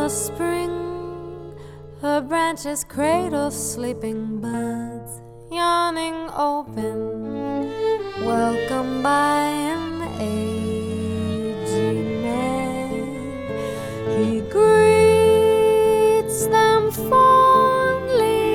the spring, her branches cradle sleeping buds, yawning open, welcomed by an aging man. He greets them fondly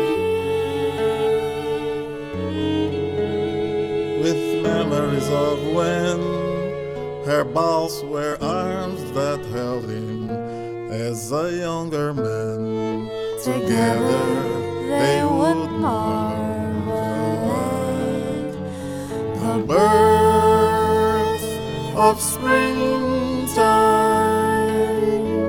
with memories of when her boughs were arms that held him as a younger man. Together they would marvel at the birth of springtime.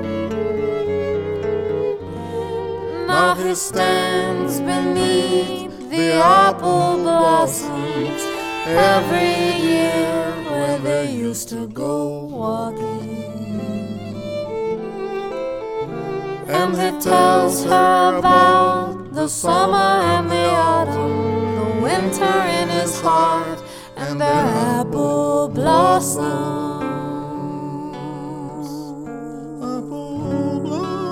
Now he stands beneath the apple blossoms every year where they used to go walking. And he tells her about the summer and the autumn, the winter in his heart, and their apple blossoms. Apple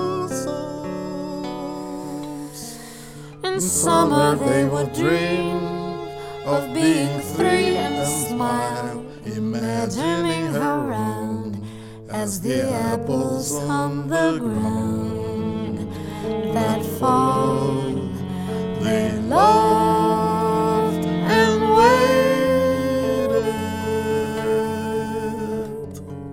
blossoms. In summer they would dream of being free and smile, imagining her round as the apples on the ground. That fall they loved and waited.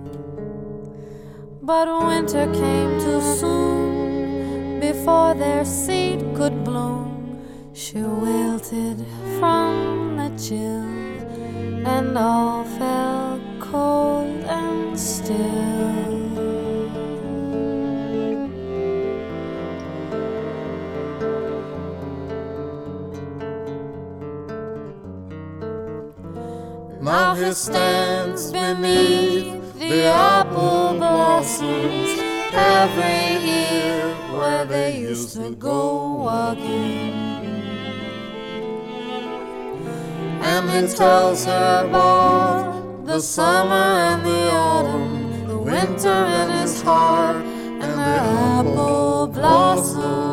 But winter came too soon. Before their seed could bloom, she wilted from the chill, and all fell cold and still. Now he stands beneath the apple blossoms every year where they used to go walking. And he tells her about the summer and the autumn, the winter in his heart, and the apple blossoms.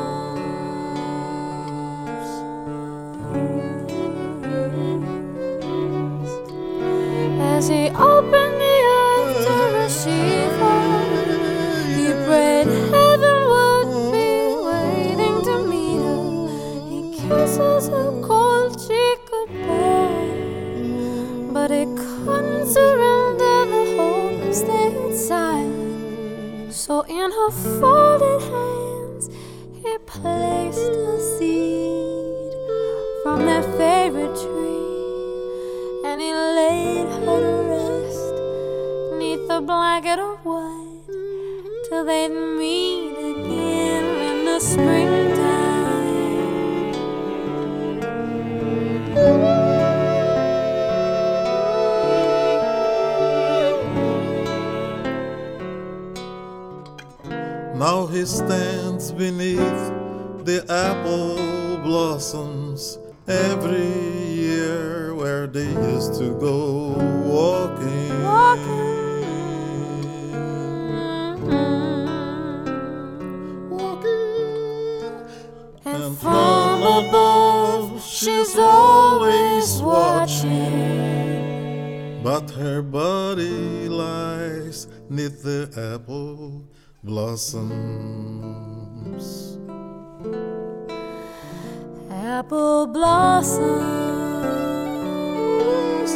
As he opened the earth to receive her, he prayed heaven would be waiting to meet her. He kisses her cold cheek goodbye, but he couldn't surrender the hope and stay silent. So in her folded hands he placed a seed from their favorite tree, and he laid her to rest neath the blanket of white till they'd meet again in the springtime. Now he stands beneath the apple blossoms every year where they used to go walking. And from above she's always watching, but her body lies neath the apple blossoms. apple blossoms.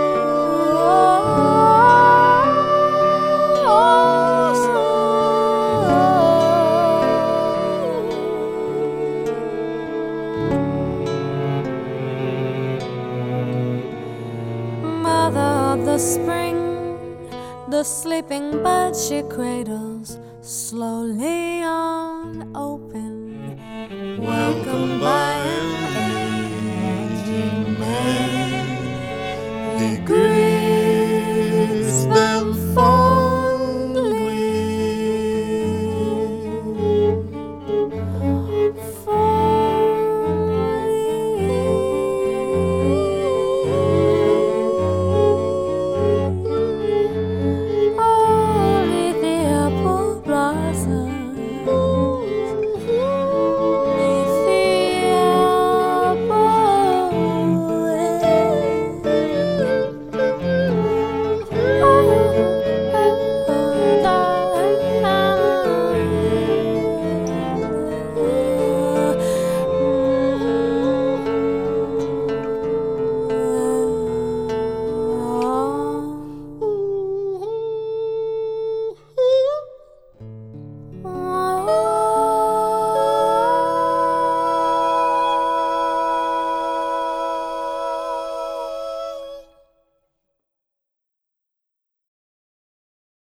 Mother of the spring, the sleeping bud she cradles slowly on open, welcomed by